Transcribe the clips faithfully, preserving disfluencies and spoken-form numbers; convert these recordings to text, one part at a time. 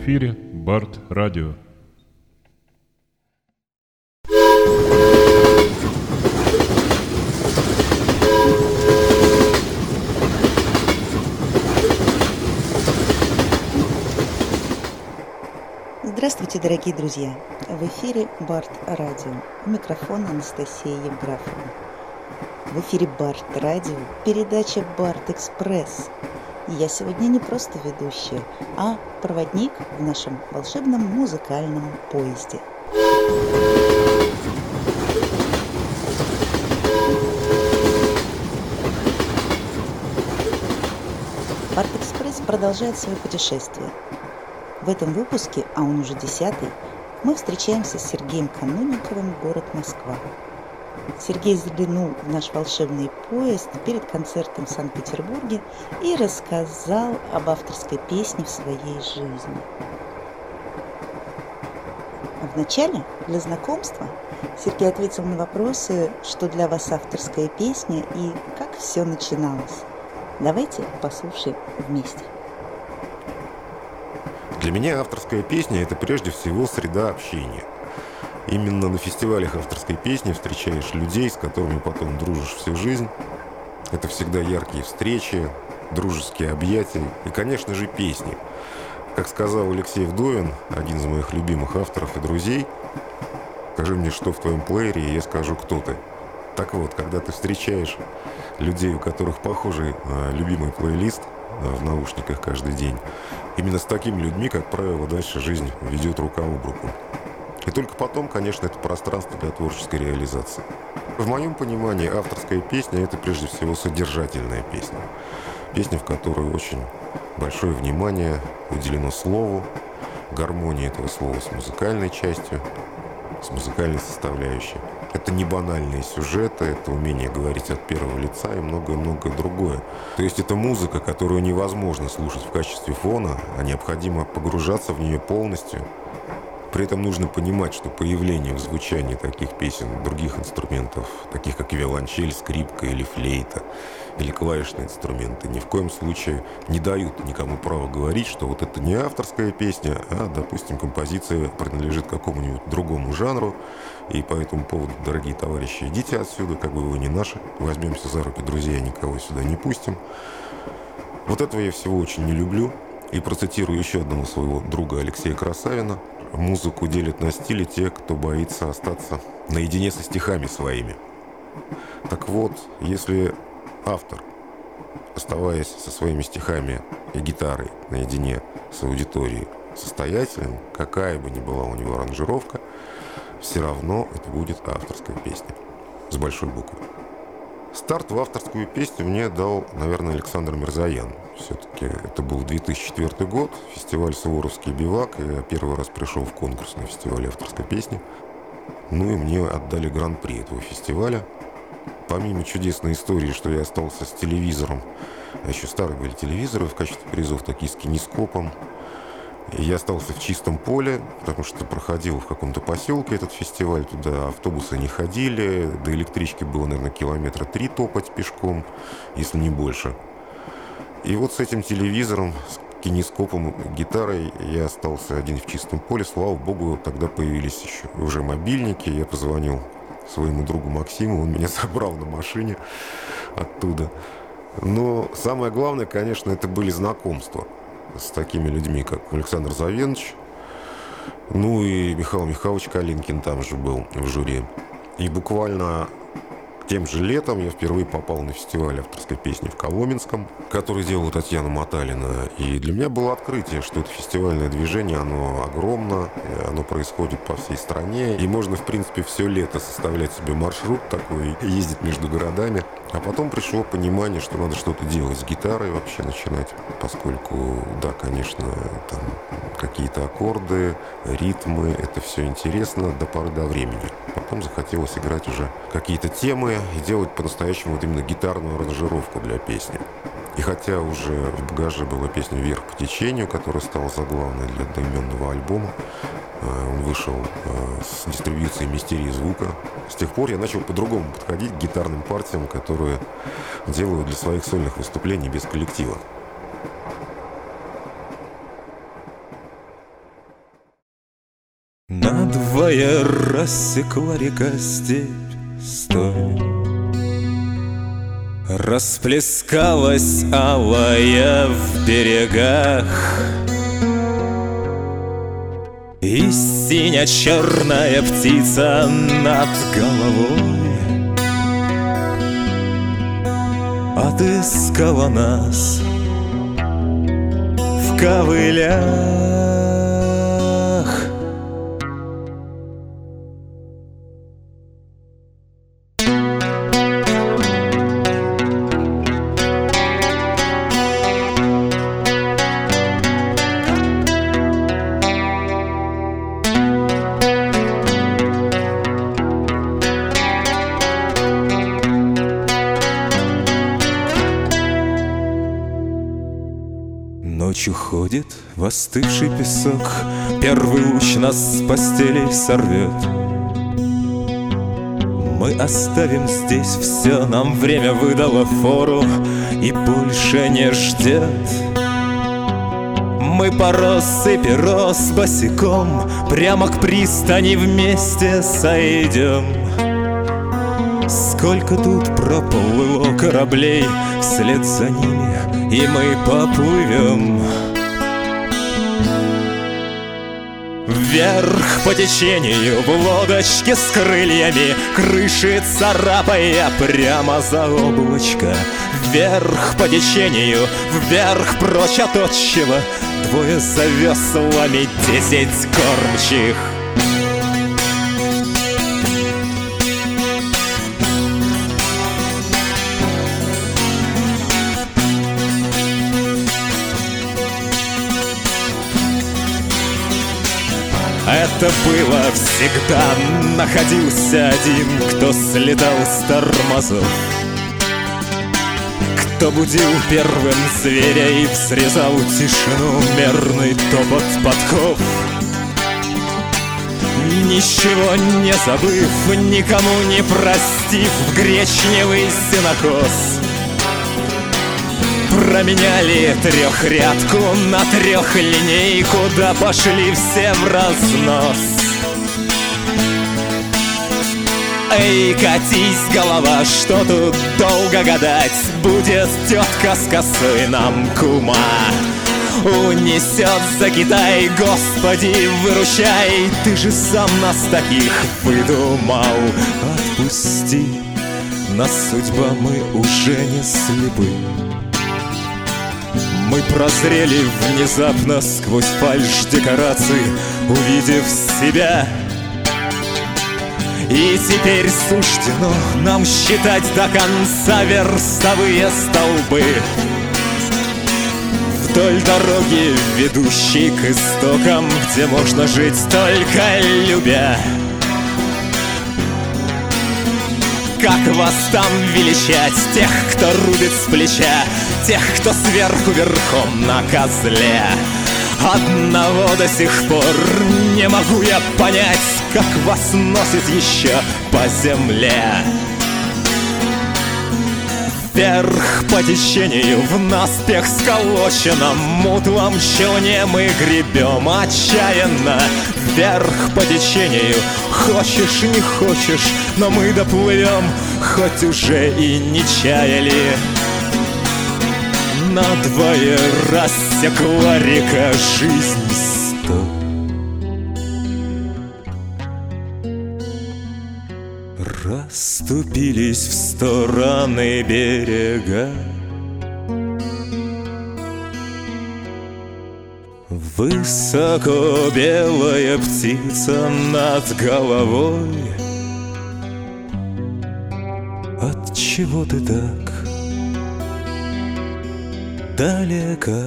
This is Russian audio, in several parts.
эфире Барт Радио. Здравствуйте, дорогие друзья! В эфире Барт Радио. У микрофона Анастасия Евграфова. В эфире Барт Радио передача Барт Экспресс. И я сегодня не просто ведущая, а проводник в нашем волшебном музыкальном поезде. Барт Экспресс продолжает свое путешествие. В этом выпуске, а он уже десятый, мы встречаемся с Сергеем Канунниковым, город Москва. Сергей заглянул в наш волшебный поезд перед концертом в Санкт-Петербурге и рассказал об авторской песне в своей жизни. Вначале, для знакомства, Сергей ответил на вопросы, что для вас авторская песня и как все начиналось. Давайте послушаем вместе. Для меня авторская песня – это прежде всего среда общения. Именно на фестивалях авторской песни встречаешь людей, с которыми потом дружишь всю жизнь. Это всегда яркие встречи, дружеские объятия и, конечно же, песни. Как сказал Алексей Вдовин, один из моих любимых авторов и друзей, «Скажи мне, что в твоем плеере, и я скажу, кто ты». Так вот, когда ты встречаешь людей, у которых похожий любимый плейлист в наушниках каждый день, именно с такими людьми, как правило, дальше жизнь ведет рука об руку. И только потом, конечно, это пространство для творческой реализации. В моем понимании авторская песня – это прежде всего содержательная песня. Песня, в которой очень большое внимание уделено слову, гармонии этого слова с музыкальной частью, с музыкальной составляющей. Это не банальные сюжеты, это умение говорить от первого лица и многое-многое другое. То есть это музыка, которую невозможно слушать в качестве фона, а необходимо погружаться в нее полностью. При этом нужно понимать, что появление в звучании таких песен, других инструментов, таких как виолончель, скрипка или флейта, или клавишные инструменты, ни в коем случае не дают никому права говорить, что вот это не авторская песня, а, допустим, композиция принадлежит какому-нибудь другому жанру. И по этому поводу, дорогие товарищи, идите отсюда, как бы вы не наши, возьмемся за руки, друзья, никого сюда не пустим. Вот этого я всего очень не люблю. И процитирую еще одного своего друга Алексея Красавина. Музыку делят на стили те, кто боится остаться наедине со стихами своими. Так вот, если автор, оставаясь со своими стихами и гитарой наедине с аудиторией, состоятелен, какая бы ни была у него аранжировка, все равно это будет авторская песня. С большой буквы. Старт в авторскую песню мне дал, наверное, Александр Мирзоян. Все-таки это был две тысячи четвёртый год, фестиваль «Суворовский бивак», и я первый раз пришел в конкурс на фестивале авторской песни. Ну и мне отдали гран-при этого фестиваля. Помимо чудесной истории, что я остался с телевизором, а еще старые были телевизоры в качестве призов, такие с кинескопом, я остался в чистом поле, потому что проходил в каком-то поселке этот фестиваль, туда автобусы не ходили, до электрички было, наверное, километра три топать пешком, если не больше. И вот с этим телевизором, с кинескопом, гитарой я остался один в чистом поле. Слава богу, тогда появились еще уже мобильники. Я позвонил своему другу Максиму, он меня забрал на машине оттуда. Но самое главное, конечно, это были знакомства с такими людьми, как Александр Завенович, ну и Михаил Михайлович Калинкин там же был в жюри. И буквально тем же летом я впервые попал на фестиваль авторской песни в Коломенском, который делала Татьяна Моталина. И для меня было открытие, что это фестивальное движение, оно огромно, оно происходит по всей стране. И можно, в принципе, все лето составлять себе маршрут такой, ездить между городами. А потом пришло понимание, что надо что-то делать с гитарой вообще начинать, поскольку, да, конечно, там какие-то аккорды, ритмы, это все интересно до поры до времени. Потом захотелось играть уже какие-то темы и делать по-настоящему вот именно гитарную аранжировку для песни. И хотя уже в багаже была песня «Вверх по течению», которая стала заглавной для одноименного альбома, он вышел с дистрибьюцией «Мистерии звука». С тех пор я начал по-другому подходить к гитарным партиям, которые делаю для своих сольных выступлений без коллектива. Надвое рассекла река степь, стой. Расплескалась алая в берегах, и синя-черная птица над головой отыскала нас в ковылях. Ночью ходит в остывший песок, первый луч нас с постелей сорвет. Мы оставим здесь все, нам время выдало фору и больше не ждет. Мы по россыпи рос босиком прямо к пристани вместе сойдем. Сколько тут проплыло кораблей, вслед за ними и мы поплывем. Вверх по течению в лодочке с крыльями, крыши царапая прямо за облачко. Вверх по течению, вверх прочь от отчего, двое за веслами, десять кормчих. Это было всегда, находился один, кто слетал с тормозов, кто будил первым зверя и срезал тишину мерный топот подков. Ничего не забыв, никому не простив, гречневый сенокос променяли трехрядку на трехлинейку, да пошли все в разнос. Эй, катись, голова, что тут долго гадать, будет тетка с косой нам кума. Унесет за Китай, Господи, выручай, ты же сам нас таких выдумал. Отпусти, нас судьба, мы уже не слепы. Мы прозрели внезапно сквозь фальшь декораций, увидев себя. И теперь суждено нам считать до конца верстовые столбы вдоль дороги, ведущей к истокам, где можно жить только любя. Как вас там величать, тех, кто рубит с плеча, тех, кто сверху верхом на козле? Одного до сих пор не могу я понять, как вас носит еще по земле. Вверх по течению в наспех сколоченном мутлом челне мы гребем отчаянно. Вверх по течению, хочешь не хочешь, но мы доплывем, хоть уже и не чаяли. Надвое рассекла река жизнь сто. Расступились в стороны берега, высоко белая птица над головой. Отчего ты так далека?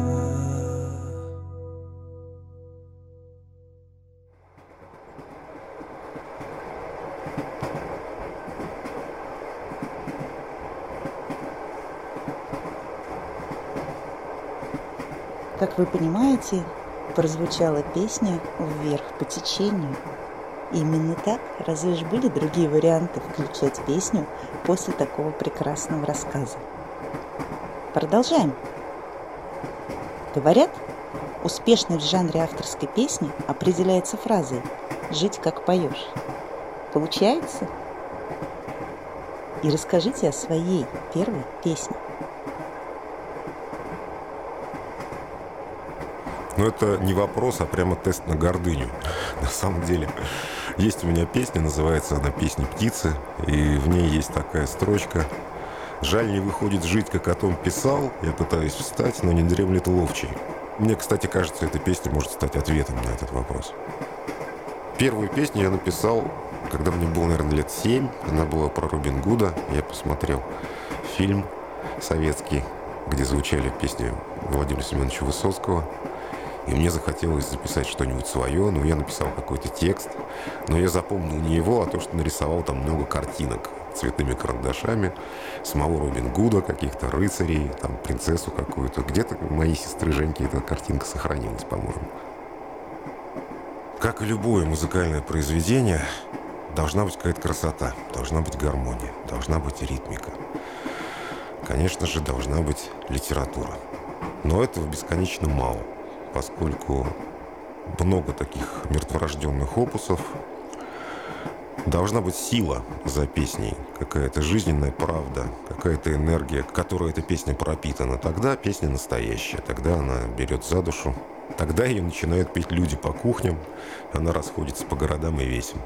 Как вы понимаете, прозвучала песня «Вверх по течению». Именно так, разве ж были другие варианты включать песню после такого прекрасного рассказа? Продолжаем. Говорят, успешность в жанре авторской песни определяется фразой жить, как поешь. Получается? И расскажите о своей первой песне. Но это не вопрос, а прямо тест на гордыню. На самом деле, есть у меня песня, называется она «Песни птицы», и в ней есть такая строчка: «Жаль, не выходит жить, как о том писал, я пытаюсь встать, но не дремлет ловчий». Мне, кстати, кажется, эта песня может стать ответом на этот вопрос. Первую песню я написал, когда мне было, наверное, лет семь. Она была про Робин Гуда. Я посмотрел фильм советский, где звучали песни Владимира Семеновича Высоцкого. И мне захотелось записать что-нибудь свое, но я написал какой-то текст. Но я запомнил не его, а то, что нарисовал там много картинок цветными карандашами. Самого Робин Гуда, каких-то рыцарей, там принцессу какую-то. Где-то у моей сестры Женьки эта картинка сохранилась, по-моему. Как и любое музыкальное произведение, должна быть какая-то красота, должна быть гармония, должна быть ритмика. Конечно же, должна быть литература. Но этого бесконечно мало, поскольку много таких мертворожденных опусов. Должна быть сила за песней, какая-то жизненная правда, какая-то энергия, которой эта песня пропитана. Тогда песня настоящая, тогда она берет за душу. Тогда ее начинают петь люди по кухням, она расходится по городам и весям.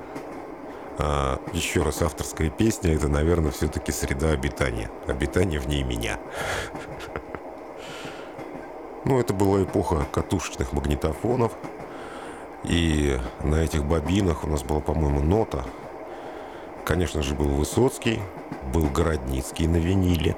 А еще раз, авторская песня — это, наверное, все-таки среда обитания. Обитание в ней меня. Ну, это была эпоха катушечных магнитофонов. И на этих бобинах у нас была, по-моему, нота. Конечно же, был Высоцкий, был Городницкий на виниле.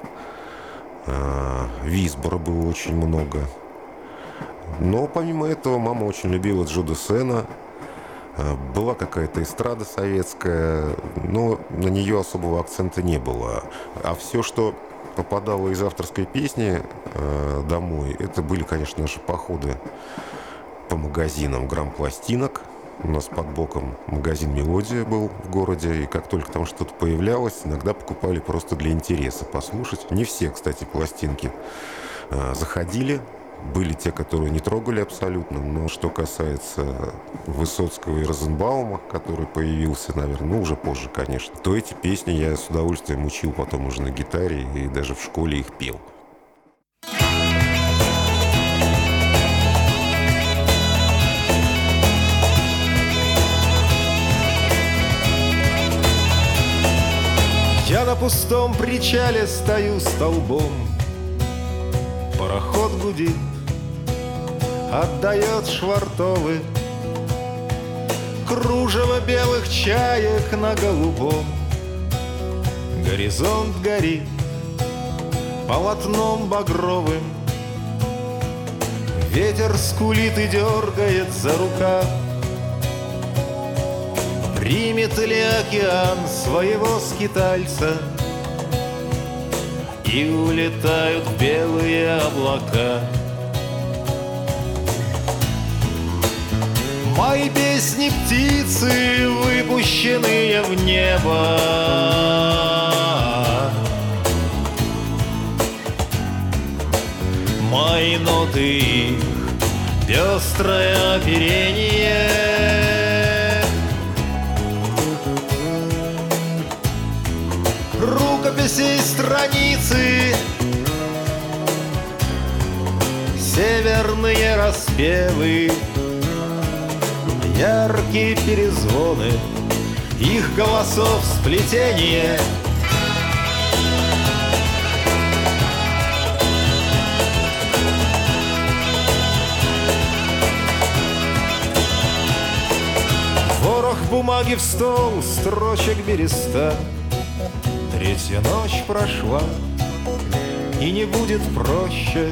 Висбора было очень много. Но помимо этого мама очень любила Джо Дассена. Была какая-то эстрада советская, но на нее особого акцента не было. А все, что попадало из авторской песни э, домой, это были, конечно, наши походы по магазинам грамм-пластинок. У нас под боком магазин «Мелодия» был в городе, и как только там что-то появлялось, иногда покупали просто для интереса послушать. Не все, кстати, пластинки э, заходили. Были те, которые не трогали абсолютно, но что касается Высоцкого и Розенбаума, который появился, наверное, ну, уже позже, конечно, то эти песни я с удовольствием учил потом уже на гитаре и даже в школе их пел. Я на пустом причале стою столбом. Пароход гудит, отдает швартовы, кружево белых чаек на голубом. Горизонт горит полотном багровым, ветер скулит и дергает за рукав. Примет ли океан своего скитальца, и улетают белые облака? Мои песни птицы, выпущенные в небо, мои ноты их пестрое оперение. Рукописей страницы, северные распевы, яркие перезвоны их голосов сплетение. Ворох бумаги в стол, строчек береста. Третья ночь прошла, и не будет проще.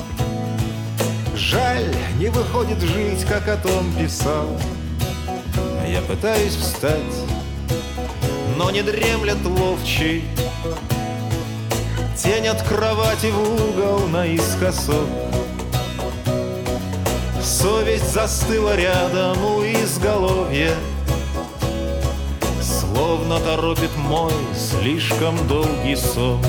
Жаль, не выходит жить, как о том писал. Я пытаюсь встать, но не дремлет ловчий. Тень от кровати в угол наискосок. Совесть застыла рядом у изголовья, словно торопит мой слишком долгий сон.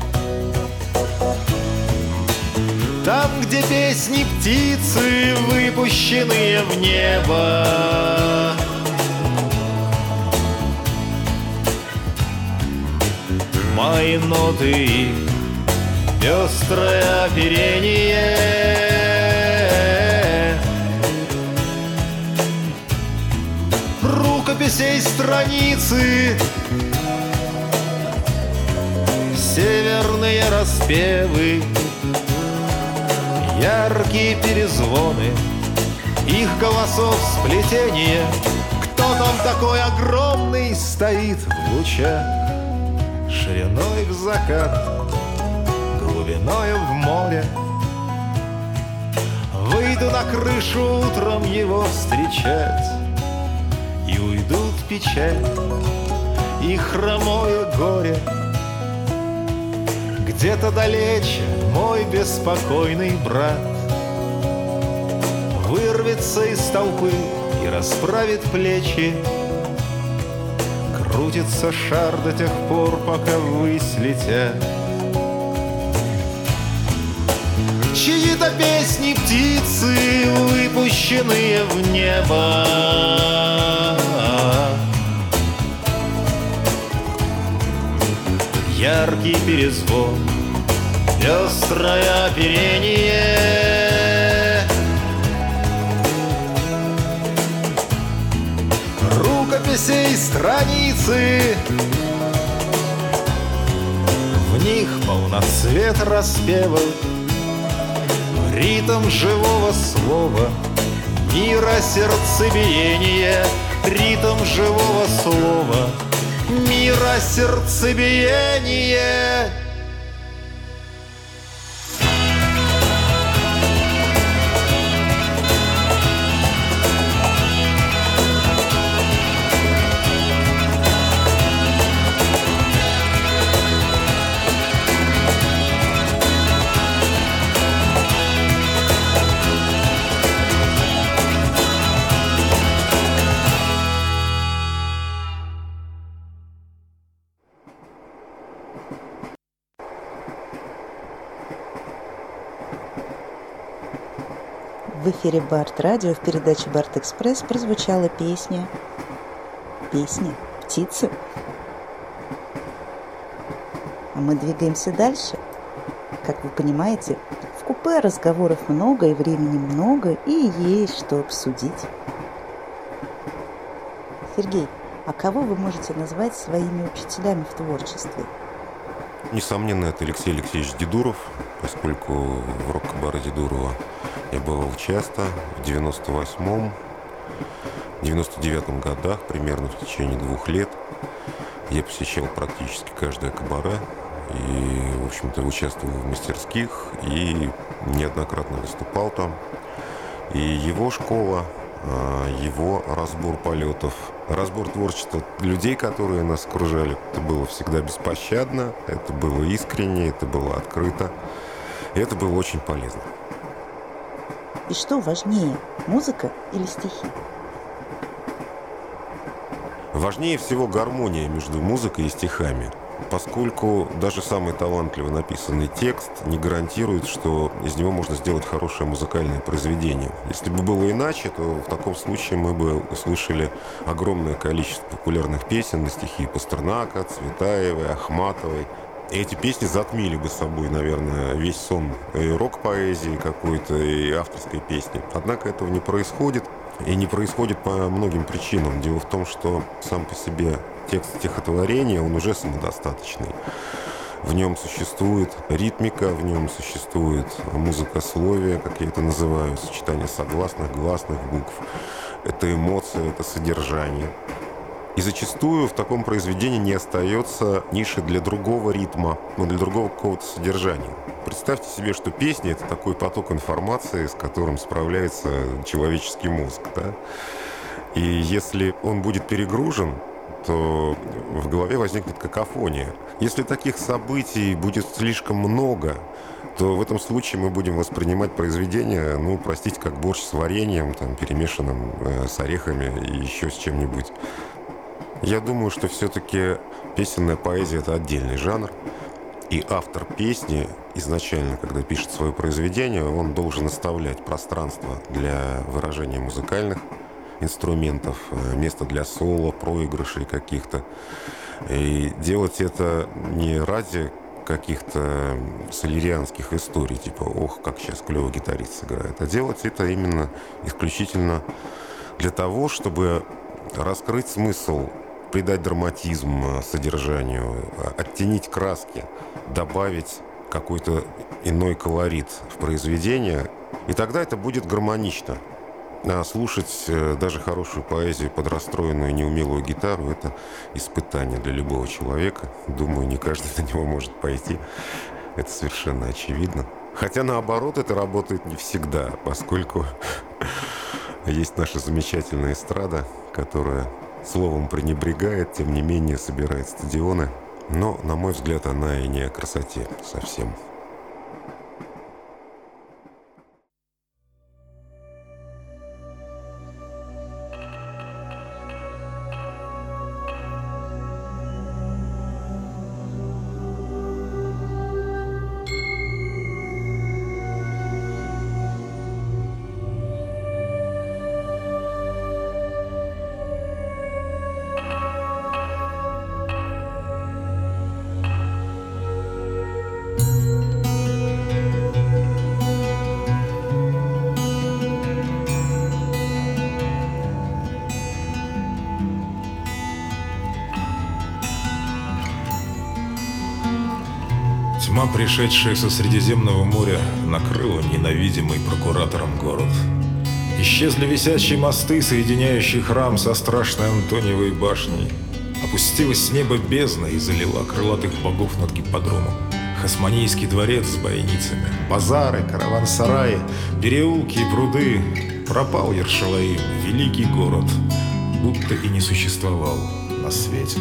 Там, где песни птицы, выпущенные в небо, мои ноты и пестрое оперение. Рукописей страницы, северные распевы, яркие перезвоны их голосов сплетение. Кто там такой огромный стоит в лучах, шириной в закат, глубиною в море? Выйду на крышу утром его встречать, и уйдут печаль и хромое горе. Где-то далече мой беспокойный брат вырвется из толпы и расправит плечи. Крутится шар до тех пор, пока ввысь летят чьи-то песни птицы, выпущенные в небо. Яркий перезвон, пестрое оперение. Рукописей страницы, в них полноцвет распевов, ритм живого слова, мира сердцебиения, ритм живого слова, мира сердцебиения. В эфире Барт Радио в передаче Барт Экспресс прозвучала песня «Песня птицы». А мы двигаемся дальше. Как вы понимаете, в купе разговоров много и времени много, и есть что обсудить. Сергей, а кого вы можете назвать своими учителями в творчестве? Несомненно, это Алексей Алексеевич Дедуров, поскольку в рок-баре Дедурова я бывал часто, в девяносто восьмом, девяносто девятом годах, примерно в течение двух лет. Я посещал практически каждое кабаре и, в общем-то, участвовал в мастерских и неоднократно выступал там. И его школа, его разбор полетов, разбор творчества людей, которые нас окружали, это было всегда беспощадно, это было искренне, это было открыто, и это было очень полезно. И что важнее, музыка или стихи? Важнее всего гармония между музыкой и стихами, поскольку даже самый талантливо написанный текст не гарантирует, что из него можно сделать хорошее музыкальное произведение. Если бы было иначе, то в таком случае мы бы услышали огромное количество популярных песен на стихи Пастернака, Цветаевой, Ахматовой. И эти песни затмили бы собой, наверное, весь сон и рок-поэзии какой-то, и авторской песни. Однако этого не происходит. И не происходит по многим причинам. Дело в том, что сам по себе текст стихотворения, он уже самодостаточный. В нем существует ритмика, в нем существует музыкословие, как я это называю, сочетание согласных, гласных букв. Это эмоция, это содержание. И зачастую в таком произведении не остается ниши для другого ритма, но для другого какого-то содержания. Представьте себе, что песня — это такой поток информации, с которым справляется человеческий мозг, да? И если он будет перегружен, то в голове возникнет какофония. Если таких событий будет слишком много, то в этом случае мы будем воспринимать произведение, ну, простите, как борщ с вареньем, там, перемешанным э, с орехами и еще с чем-нибудь. Я думаю, что все-таки песенная поэзия — это отдельный жанр, и автор песни изначально, когда пишет свое произведение, он должен оставлять пространство для выражения музыкальных инструментов, место для соло, проигрышей каких-то. И делать это не ради каких-то солерианских историй, типа «ох, как сейчас клево гитарист сыграет», а делать это именно исключительно для того, чтобы раскрыть смысл, придать драматизм содержанию, оттенить краски, добавить какой-то иной колорит в произведение, и тогда это будет гармонично. А слушать даже хорошую поэзию под расстроенную неумелую гитару — это испытание для любого человека. Думаю, не каждый на него может пойти. Это совершенно очевидно. Хотя наоборот, это работает не всегда, поскольку есть наша замечательная эстрада, которая словом пренебрегает, тем не менее собирает стадионы. Но, на мой взгляд, она и не о красоте совсем. Тьма, пришедшая со Средиземного моря, накрыла ненавидимый прокуратором город. Исчезли висячие мосты, соединяющие храм со страшной Антониевой башней. Опустилась с неба бездна и залила крылатых богов над гипподромом. Хасмонийский дворец с бойницами, базары, караван-сараи, переулки и пруды. Пропал Ершалаим, великий город, будто и не существовал на свете.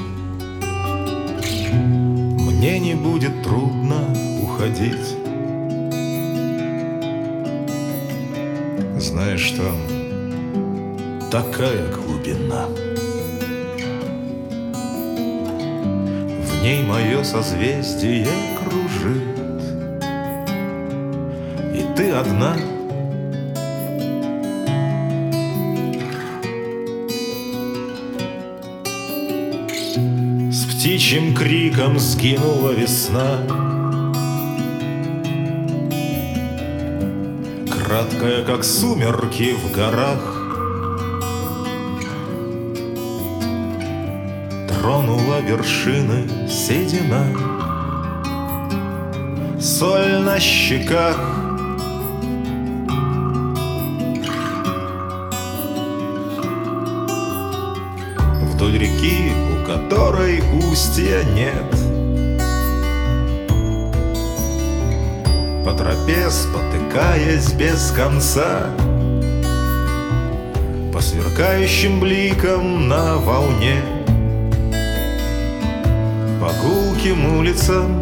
Мне не будет трудно уходить. Знаешь, там такая глубина. В ней мое созвездие кружит, и ты одна. С птичьим криком сгинула весна, краткая, как сумерки в горах. Тронула вершины седина, соль на щеках. Вдоль реки, у которой устья нет, по тропе спотыкаясь без конца, по сверкающим бликам на волне, по гулким улицам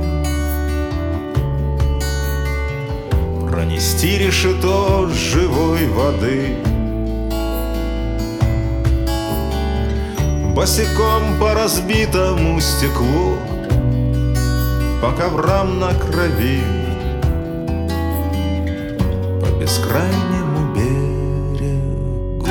пронести решето живой воды. Босиком по разбитому стеклу, по коврам на крови, по бескрайнему берегу.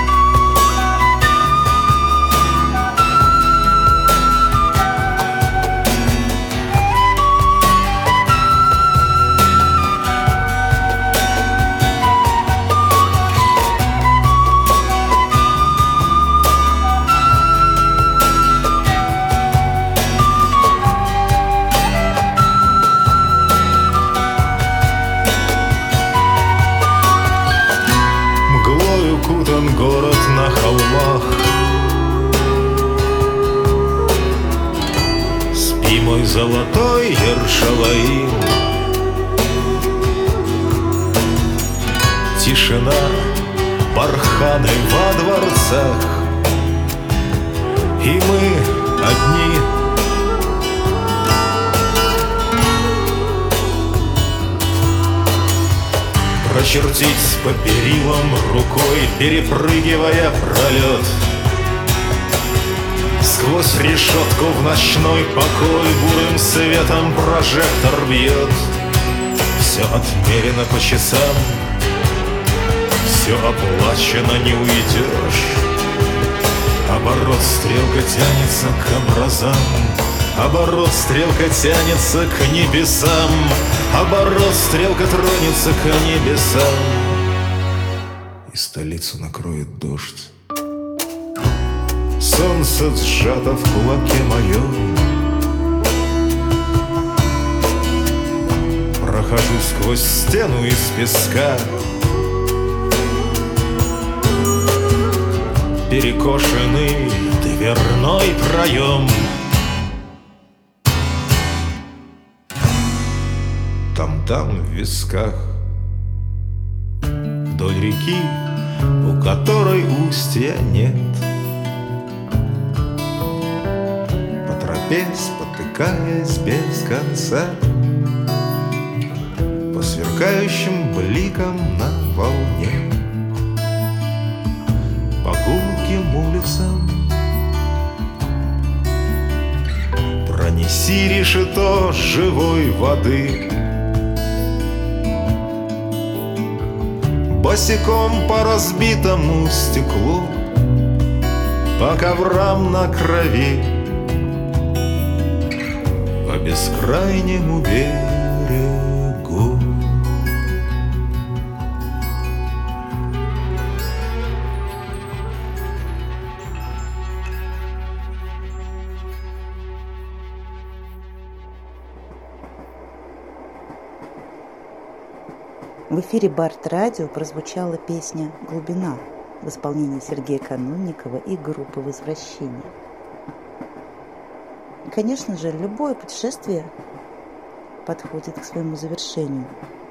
Укутан город на холмах. Спи, мой золотой Ершалаим. Тишина, барханы во дворцах, и мы одни. Прочертить по перилам рукой, перепрыгивая пролет, сквозь решетку в ночной покой бурым светом прожектор бьет. Все отмерено по часам, все оплачено, не уйдешь. Оборот стрелка тянется к образам, оборот стрелка тянется к небесам, оборот стрелка тронется к небесам, и столицу накроет дождь. Солнце сжато в кулаке моем, прохожу сквозь стену из песка. Перекошенный дверной проем, там-там в висках, вдоль реки, у которой устья нет. По тропе, спотыкаясь без конца, по сверкающим бликам на волне, по гулким улицам. Пронеси решето живой воды, босиком по разбитому стеклу, по коврам на крови, по бескрайнему берегу. В эфире Барт-радио прозвучала песня «Глубина» в исполнении Сергея Канунникова и группы «Возвращение». И, конечно же, любое путешествие подходит к своему завершению.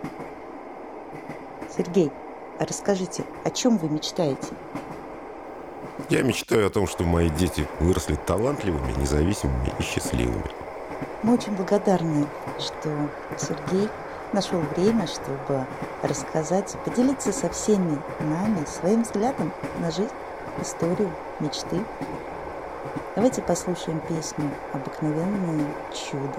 Сергей, а расскажите, о чем вы мечтаете? Я мечтаю о том, что мои дети выросли талантливыми, независимыми и счастливыми. Мы очень благодарны, что Сергей нашел время, чтобы рассказать, поделиться со всеми нами своим взглядом на жизнь, историю, мечты. Давайте послушаем песню «Обыкновенное чудо».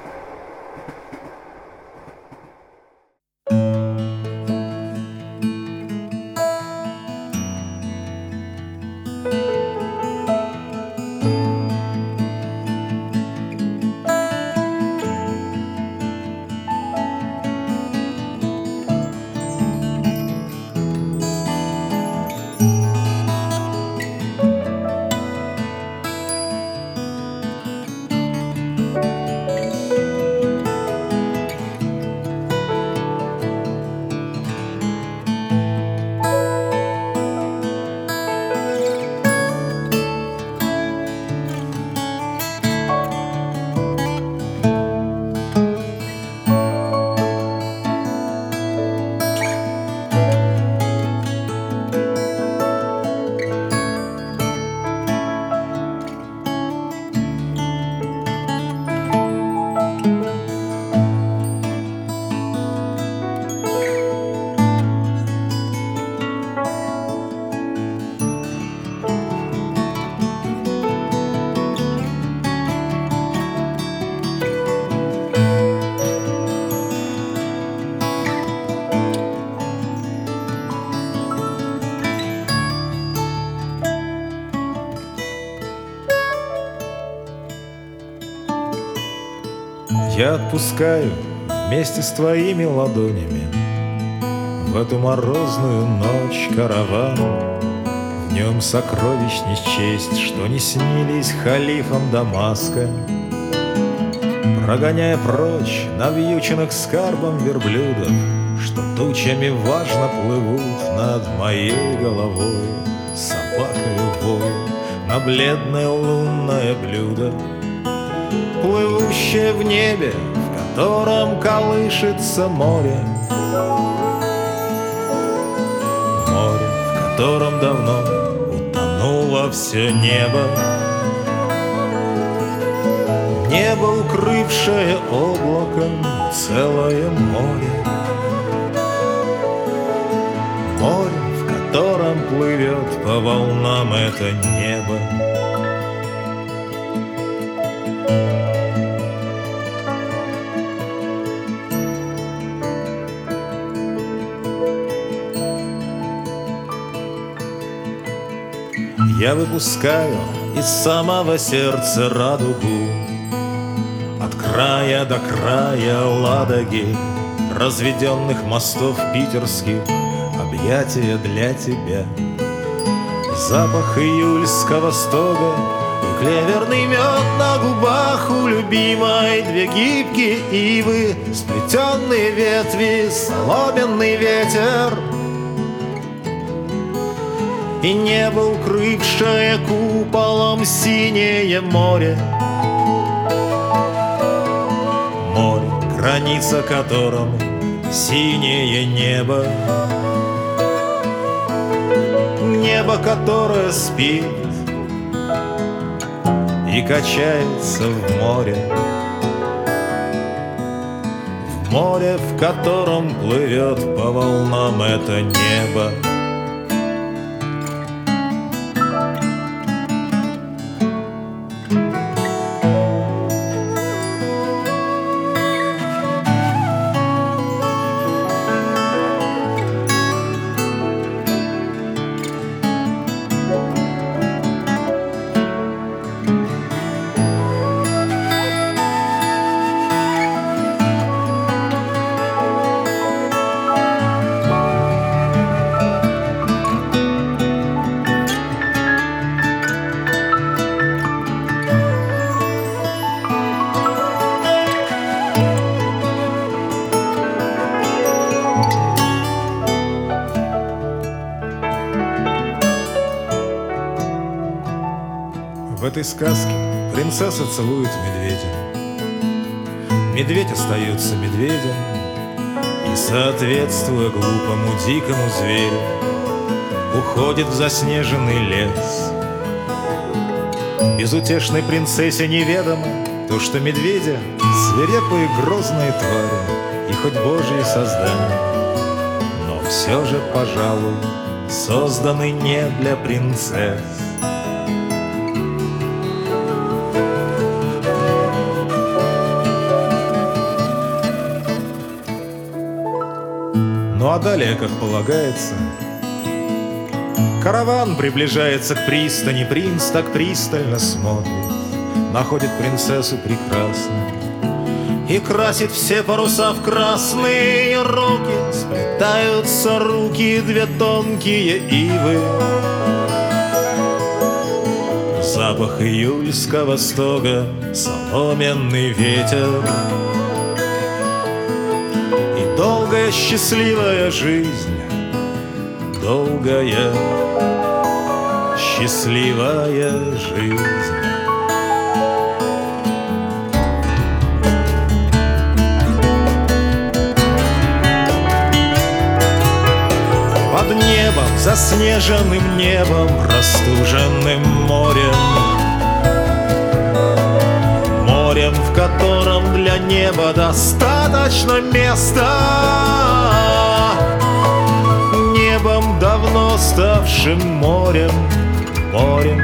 Я отпускаю вместе с твоими ладонями в эту морозную ночь караван. В нем сокровищ не счесть, что не снились халифам Дамаска. Прогоняя прочь навьюченных скарбом верблюдов, что тучами важно плывут над моей головой, собакою вою на бледное лунное блюдо, плывущее в небе, в котором колышется море. Море, в котором давно утонуло все небо. Небо, укрывшее облаком целое море. Море, в котором плывет по волнам это небо. Я выпускаю из самого сердца радугу. От края до края Ладоги, разведенных мостов питерских, объятия для тебя. Запах июльского стога и клеверный мед на губах у любимой. Две гибкие ивы, сплетенные ветви, соломенный ветер и небо, укрывшее куполом синее море. Море, граница которому синее небо. Небо, которое спит и качается в море. В море, в котором плывет по волнам это небо. В этой сказке принцесса целует медведя. Медведь остается медведем и, соответствуя глупому дикому зверю, уходит в заснеженный лес. Безутешной принцессе неведомо то, что медведя свирепые грозные твари и хоть божьи создания, но все же, пожалуй, созданы не для принцесс. Ну а далее, как полагается, караван приближается к пристани. Принц так пристально смотрит, находит принцессу прекрасной и красит все паруса в красные руки. Сплетаются руки, две тонкие ивы. Запах июльского стога, соломенный ветер. Долгая счастливая жизнь, долгая счастливая жизнь. Под небом, заснеженным небом, простуженным морем, морем, в котором для неба достаточно места, небом, давно ставшим морем, морем,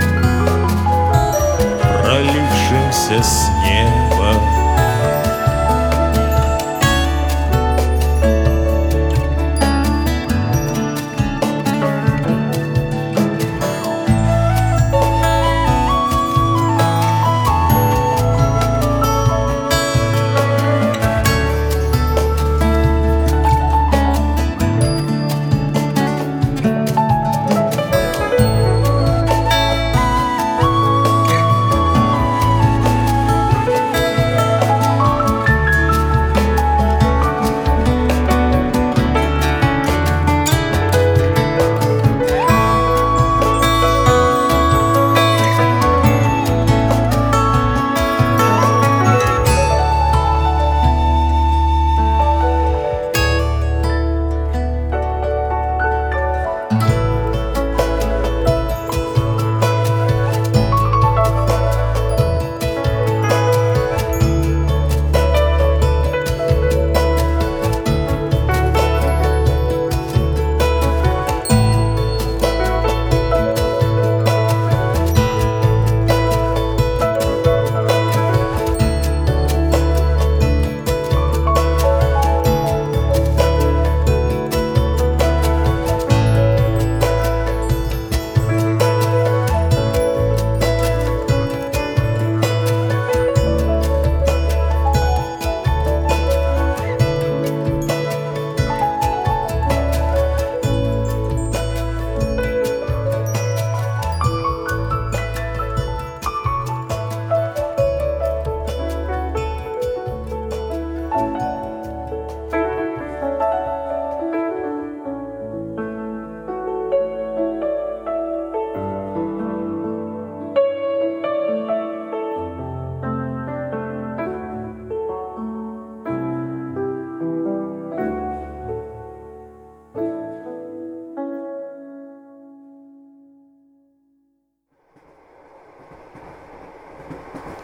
пролившимся с неба.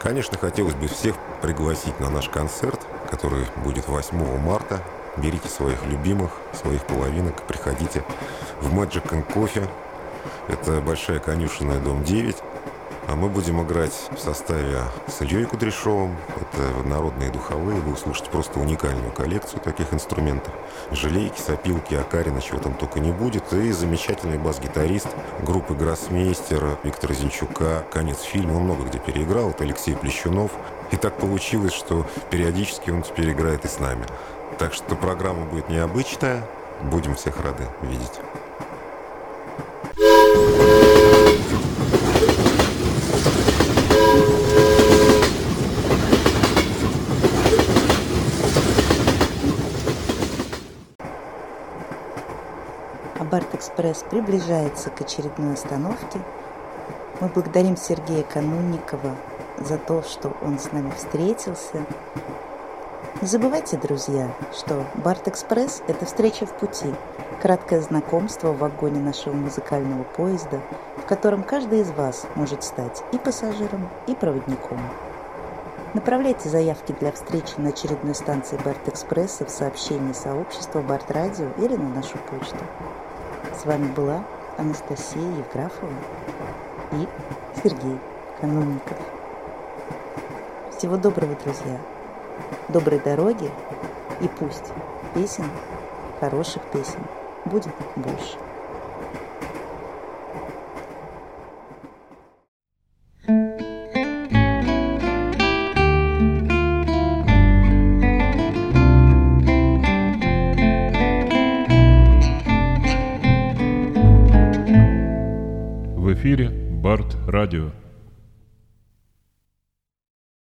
Конечно, хотелось бы всех пригласить на наш концерт, который будет восьмого марта. Берите своих любимых, своих половинок, приходите в Magic and Coffee. Это Большая конюшенная, дом девять. А мы будем играть в составе с Ильей Кудряшовым. Это народные духовые. Вы услышите просто уникальную коллекцию таких инструментов. Желейки, сопилки, окарины, чего там только не будет. И замечательный бас-гитарист группы «Гроссмейстер» Виктора Зинчука. Конец фильма. Он много где переиграл. Это Алексей Плещунов. И так получилось, что периодически он теперь играет и с нами. Так что программа будет необычная. Будем всех рады видеть. Барт-экспресс приближается к очередной остановке. Мы благодарим Сергея Канунникова за то, что он с нами встретился. Не забывайте, друзья, что Барт-экспресс – это встреча в пути, краткое знакомство в вагоне нашего музыкального поезда, в котором каждый из вас может стать и пассажиром, и проводником. Направляйте заявки для встречи на очередной станции Барт-экспресса в сообщении сообщества Барт-радио или на нашу почту. С вами была Анастасия Евграфова и Сергей Канунников. Всего доброго, друзья! Доброй дороги, и пусть песен, хороших песен, будет больше. В эфире Барт Радио.